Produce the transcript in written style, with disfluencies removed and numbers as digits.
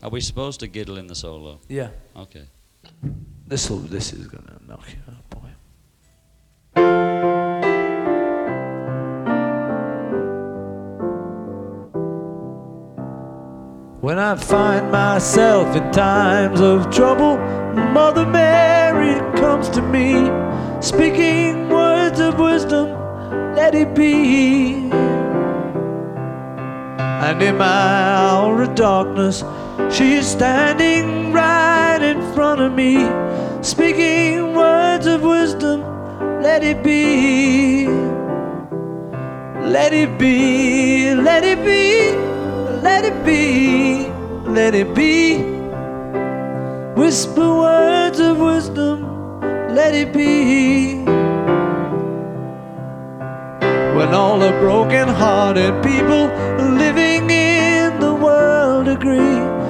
Are we supposed to giddle in the solo? Yeah. Okay. This is gonna knock you out, boy. When I find myself in times of trouble, Mother Mary comes to me, speaking words of wisdom, let it be. And in my hour of darkness, she is standing right in front of me, speaking words of wisdom, let it be. Let it be, let it be, let it be, let it be. Whisper words of wisdom, let it be. When all the broken-hearted people living in the world agree,